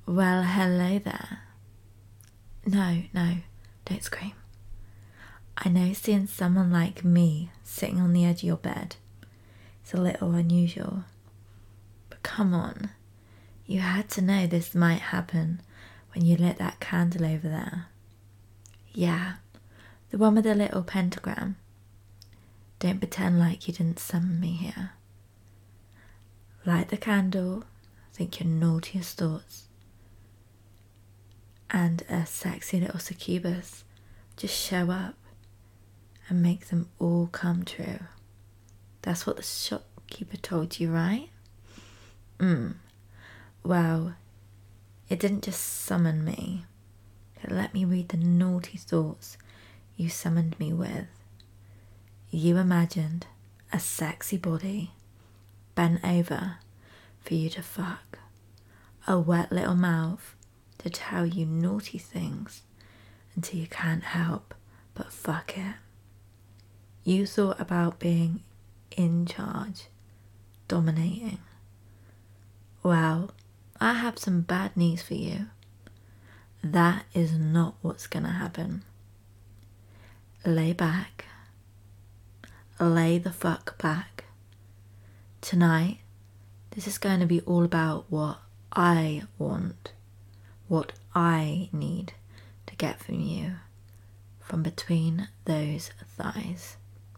Well, hello there. No, don't scream. I know seeing someone like me sitting on the edge of your bed is a little unusual. But come on, you had to know this might happen when you lit that candle over there. Yeah, the one with the little pentagram. Don't pretend like you didn't summon me here. Light the candle, think your naughtiest thoughts, and a sexy little succubus just show up and make them all come true. That's what the shopkeeper told you, right? Well, it didn't just summon me. It let me read the naughty thoughts you summoned me with. You imagined a sexy body bent over for you to fuck, a wet little mouth to tell you naughty things until you can't help but fuck it. You thought about being in charge, dominating. Well, I have some bad news for you. That is not what's gonna happen. Lay back. Lay the fuck back. Tonight, this is going to be all about what I want, what I need to get from you, from between those thighs.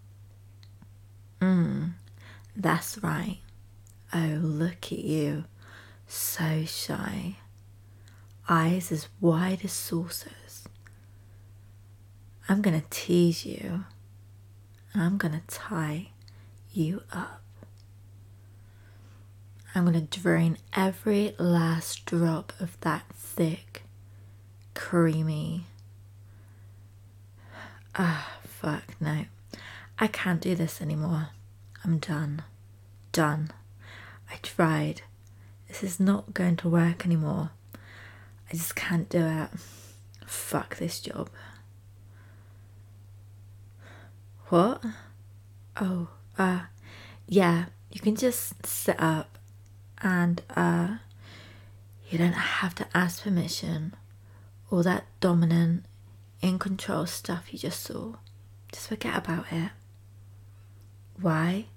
That's right. Oh, look at you. So shy. Eyes as wide as saucers. I'm gonna tease you, and I'm gonna tie you up. I'm gonna drain every last drop of that thick, creamy... fuck, no. I can't do this anymore. I'm done. Done. I tried. This is not going to work anymore. I just can't do it. Fuck this job. What? Oh, yeah, you can just sit up and, you don't have to ask permission. All that dominant, in control stuff you just saw. Just forget about it. Why?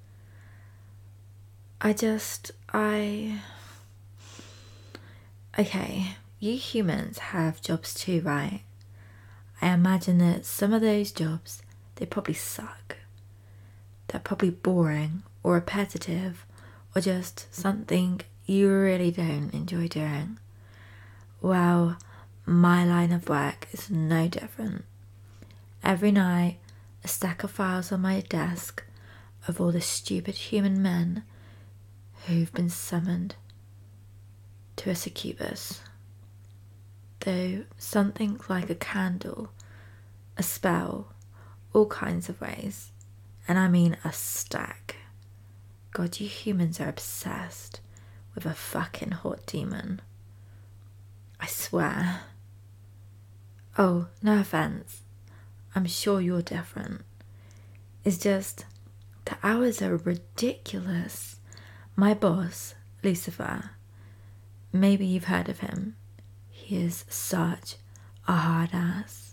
Okay, you humans have jobs too, right? I imagine that some of those jobs, they probably suck. They're probably boring or repetitive or just something you really don't enjoy doing. Well, my line of work is no different. Every night, a stack of files on my desk of all the stupid human men who've been summoned to a succubus. Though something like a candle, a spell, all kinds of ways, and I mean a stack. God, you humans are obsessed with a fucking hot demon. I swear. Oh, no offense. I'm sure you're different. It's just, the hours are ridiculous. My boss, Lucifer, maybe you've heard of him. He is such a hard ass.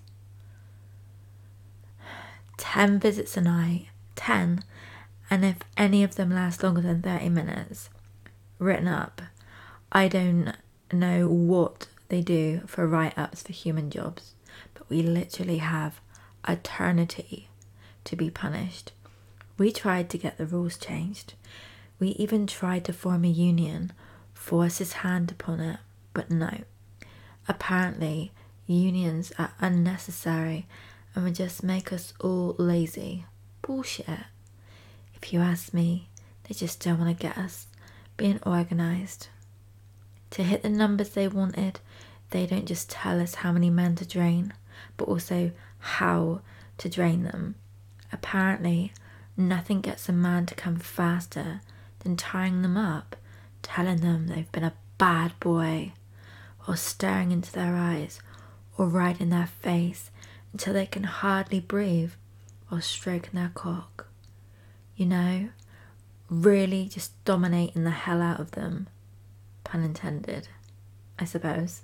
10 visits a night, 10, and if any of them last longer than 30 minutes, written up. I don't know what they do for write-ups for human jobs, but we literally have eternity to be punished. We tried to get the rules changed. We even tried to form a union, force his hand upon it, but no. Apparently, unions are unnecessary and would just make us all lazy. Bullshit. If you ask me, they just don't want to get us being organised. To hit the numbers they wanted, they don't just tell us how many men to drain, but also how to drain them. Apparently, nothing gets a man to come faster than tying them up, telling them they've been a bad boy, or staring into their eyes, or right in their face until they can hardly breathe while stroking their cock. You know, really just dominating the hell out of them, pun intended. I suppose.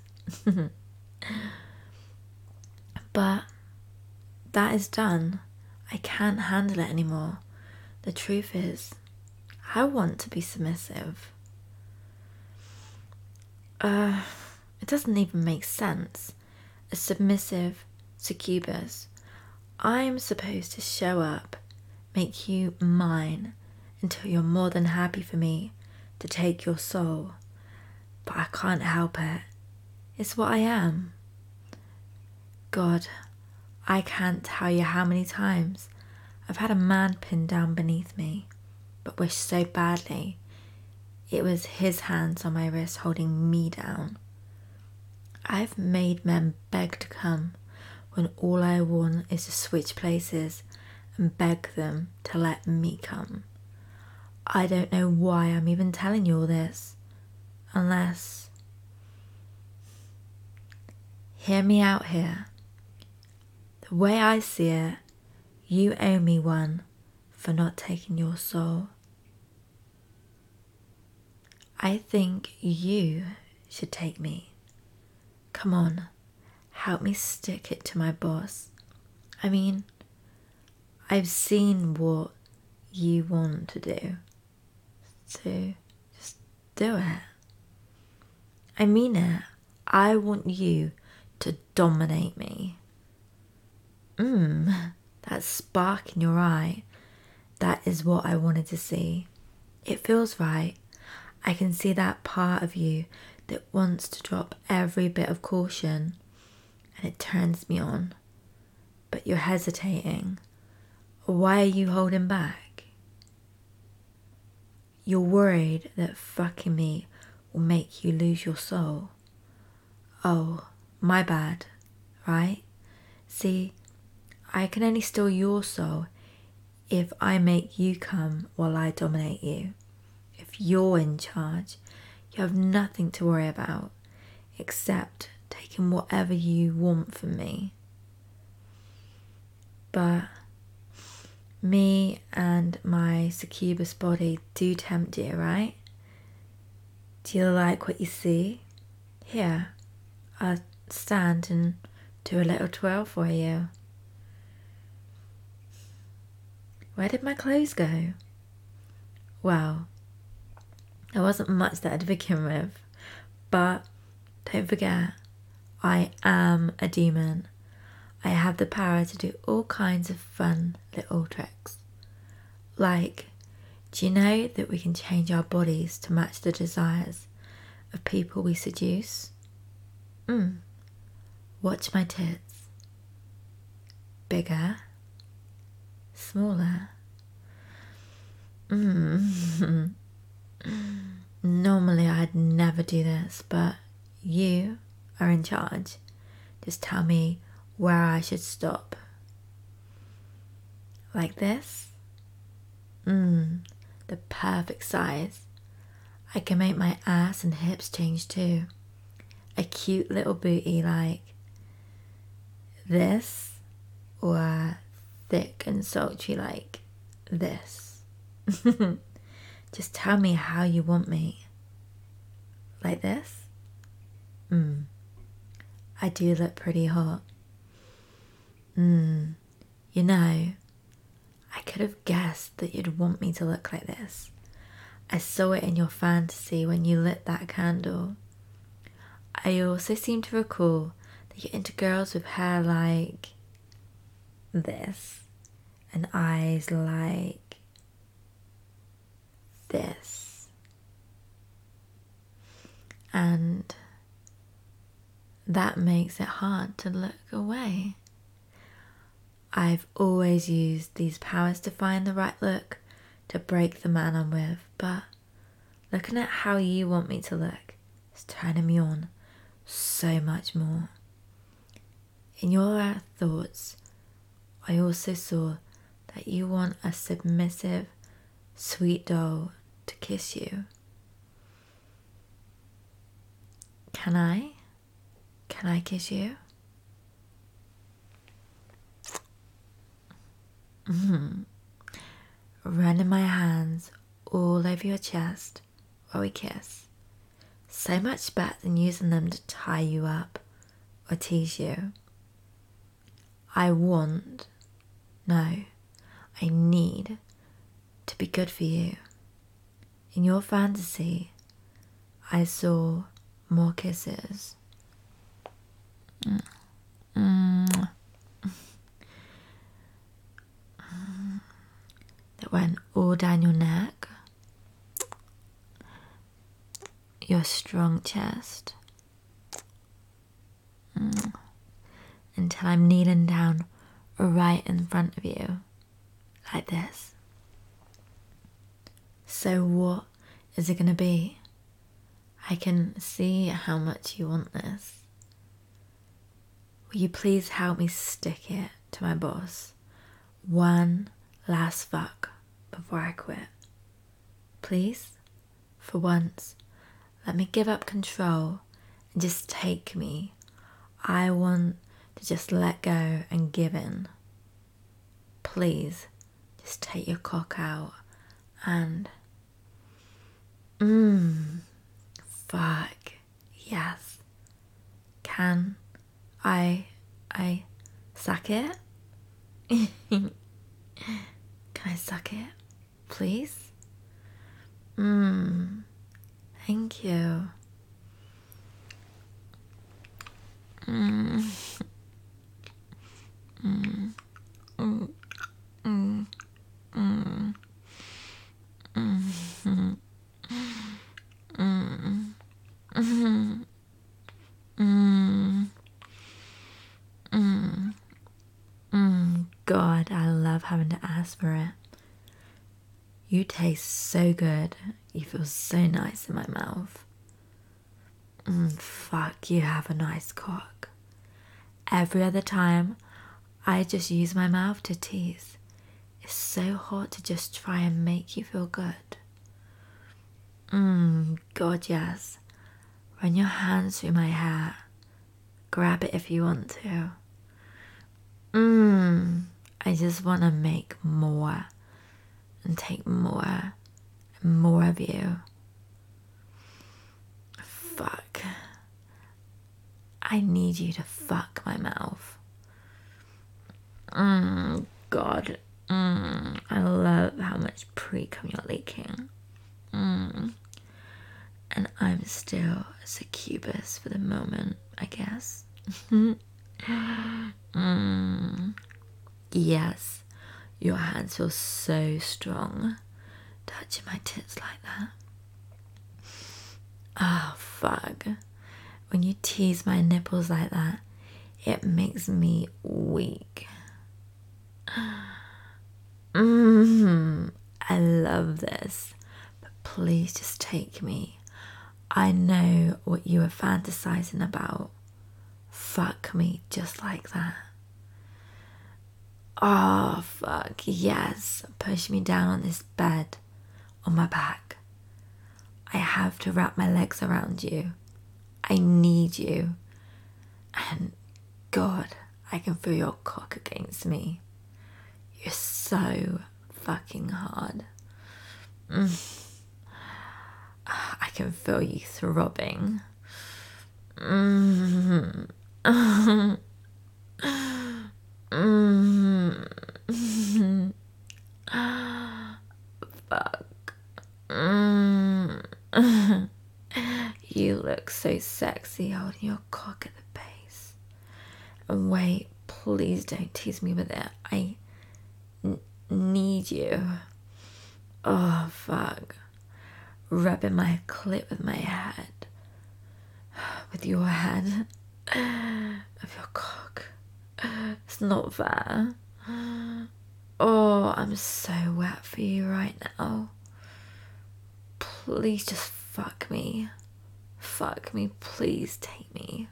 But that is done. I can't handle it anymore. The truth is, I want to be submissive. It doesn't even make sense. A submissive succubus. I'm supposed to show up, make you mine, until you're more than happy for me to take your soul. But I can't help it. It's what I am. God, I can't tell you how many times I've had a man pinned down beneath me, but wished so badly it was his hands on my wrist holding me down. I've made men beg to come when all I want is to switch places and beg them to let me come. I don't know why I'm even telling you all this, unless... Hear me out here. The way I see it, you owe me one for not taking your soul. I think you should take me. Come on, help me stick it to my boss. I mean, I've seen what you want to do, so just do it. I mean it. I want you to dominate me. That spark in your eye, that is what I wanted to see. It feels right. I can see that part of you that wants to drop every bit of caution, and it turns me on. But you're hesitating. Why are you holding back? You're worried that fucking me will make you lose your soul. Oh, my bad, right? See, I can only steal your soul if I make you come while I dominate you. If you're in charge, you have nothing to worry about except taking whatever you want from me. But me and my succubus body do tempt you, right? Do you like what you see? Here, I'll stand and do a little twirl for you. Where did my clothes go? Well, there wasn't much there to begin with, but don't forget, I am a demon. I have the power to do all kinds of fun little tricks. Like, do you know that we can change our bodies to match the desires of people we seduce? Watch my tits. Bigger. Smaller. Normally I'd never do this, but you are in charge. Just tell me where I should stop. Like this? The perfect size. I can make my ass and hips change too. A cute little booty like this, or thick and sultry like this. Just tell me how you want me. Like this? I do look pretty hot. You know, I could have guessed that you'd want me to look like this. I saw it in your fantasy when you lit that candle. I also seem to recall that you're into girls with hair like this and eyes like this. And that makes it hard to look away. I've always used these powers to find the right look to break the man I'm with, but looking at how you want me to look is turning me on so much more. In your thoughts, I also saw that you want a submissive, sweet doll to kiss you. Can I? Can I kiss you? Running my hands all over your chest while we kiss. So much better than using them to tie you up or tease you. I need to be good for you. In your fantasy, I saw more kisses. That went all down your neck, your strong chest, until I'm kneeling down right in front of you, like this. So what is it gonna be? I can see how much you want this. Will you please help me stick it to my boss? One last fuck before I quit. Please, for once, let me give up control and just take me. I want to just let go and give in. Please, just take your cock out and... fuck, yes. Can I suck it? Can I suck it, please? Thank you. God, I love having to ask for it. You taste so good. You feel so nice in my mouth. Fuck, you have a nice cock. Every other time, I just use my mouth to tease. It's so hot to just try and make you feel good. God, yes. Run your hands through my hair. Grab it if you want to. I just want to make more and take more and more of you. Fuck. I need you to fuck my mouth. God. I love how much pre-cum you're leaking. And I'm still a succubus for the moment, I guess. Yes, your hands feel so strong, touching my tits like that. Oh, fuck. When you tease my nipples like that, it makes me weak. I love this, but please just take me. I know what you are fantasizing about. Fuck me just like that. Oh, fuck, yes. Push me down on this bed, on my back. I have to wrap my legs around you. I need you. And God, I can feel your cock against me. You're so fucking hard. I can feel you throbbing. Fuck. You look so sexy holding your cock at the base. And wait, please don't tease me with it. I need you. Oh, fuck. Rubbing my clit with my head. With your head. Of your cock. It's not fair. Oh, I'm so wet for you right now. Please just fuck me. Fuck me, please take me.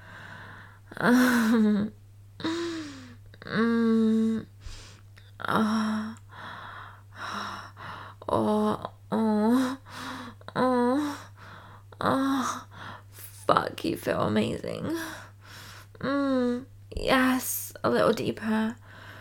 Fuck, you feel amazing. Yes, a little deeper.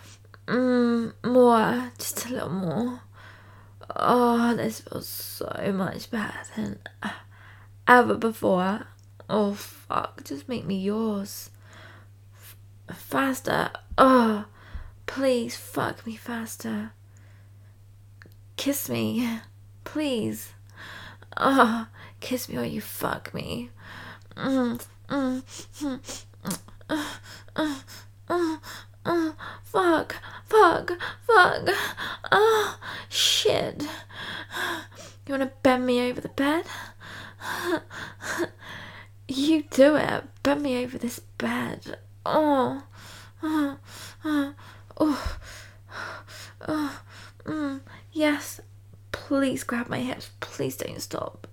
More, just a little more. Oh, this feels so much better than ever before. Oh, fuck. Just make me yours. Faster. Oh, please fuck me faster. Kiss me. Please. Oh, kiss me or you fuck me. Fuck. Oh, shit. You wanna bend me over the bed? You do it. Bend me over this bed. Yes. Please grab my hips. Please don't stop.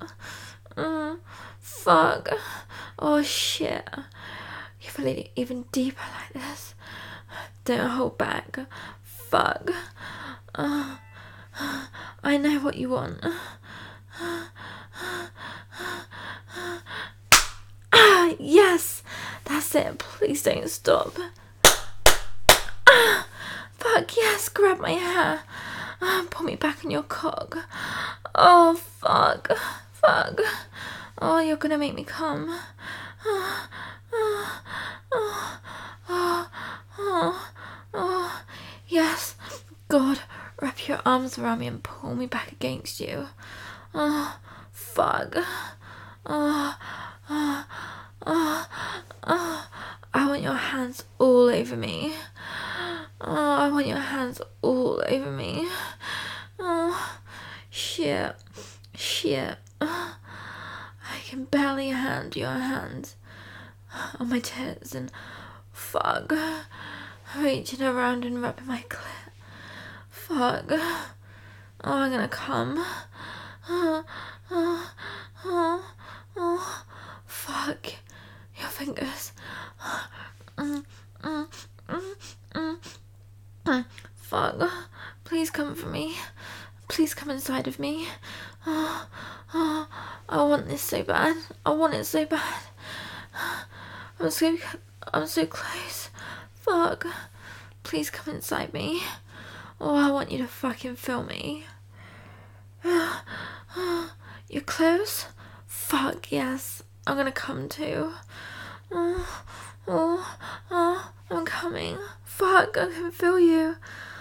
Fuck. Oh, shit. You feel it even deeper like this. Don't hold back. Fuck. I know what you want. Yes, that's it. Please don't stop. Fuck, yes, grab my hair. Pull me back on your cock. Oh, fuck. Oh, you're gonna make me come. Yes. God, wrap your arms around me and pull me back against you. Oh, fuck. I want your hands all over me. I want your hands all over me. Oh, shit. I can barely handle your hands on my tits and fuck. Reaching around and rubbing my clit. Fuck. Oh, I'm gonna come. Fuck. Your fingers. Fuck. Please come for me. Please come inside of me. I want this so bad. I want it so bad. I'm so close. Fuck. Please come inside me. Oh, I want you to fucking feel me. You're close? Fuck, yes. I'm gonna come too. I'm coming. Fuck, I can feel you.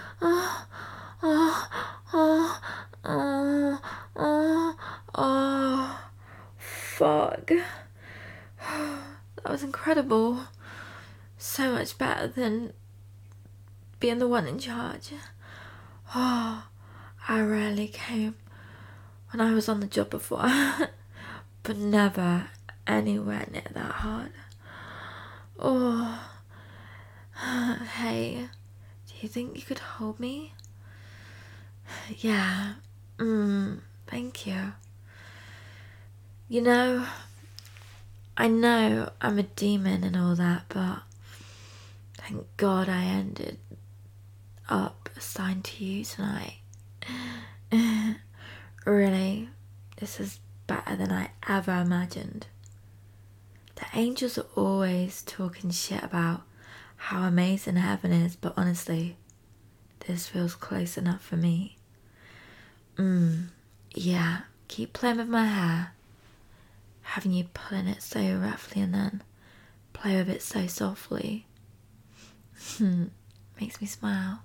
Fuck. That was incredible. So much better than being the one in charge. Oh, I rarely came when I was on the job before, but never anywhere near that hard. Oh, hey, do you think you could hold me? Yeah, thank you. You know, I know I'm a demon and all that, but thank God I ended up assigned to you tonight. Really, this is better than I ever imagined. The angels are always talking shit about how amazing heaven is, but honestly, this feels close enough for me. Yeah, keep playing with my hair. Having you pulling it so roughly and then play with it so softly. Makes me smile.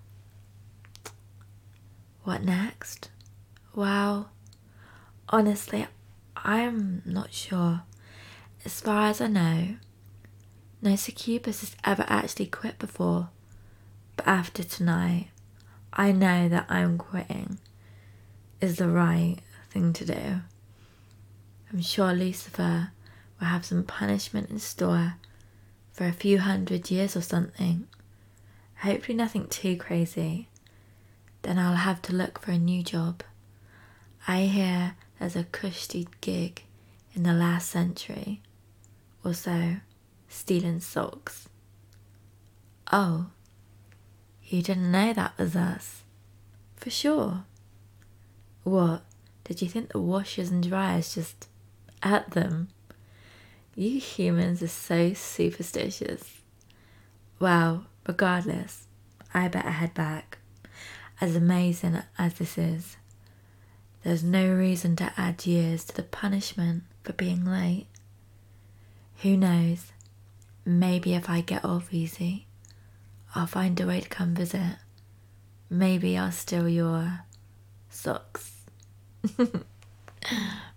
What next? Well, honestly, I'm not sure. As far as I know, no succubus has ever actually quit before. But after tonight, I know that I'm quitting is the right thing to do. I'm sure Lucifer will have some punishment in store for a few 100 years or something. Hopefully nothing too crazy. Then I'll have to look for a new job. I hear there's a cushy gig in the last century or so, stealing socks. Oh, you didn't know that was us? For sure. What, did you think the washers and dryers just at them? You humans are so superstitious. Well, regardless, I better head back. As amazing as this is, There's no reason to add years to the punishment for being late. Who knows? Maybe if I get off easy, I'll find a way to come visit. Maybe I'll steal your socks.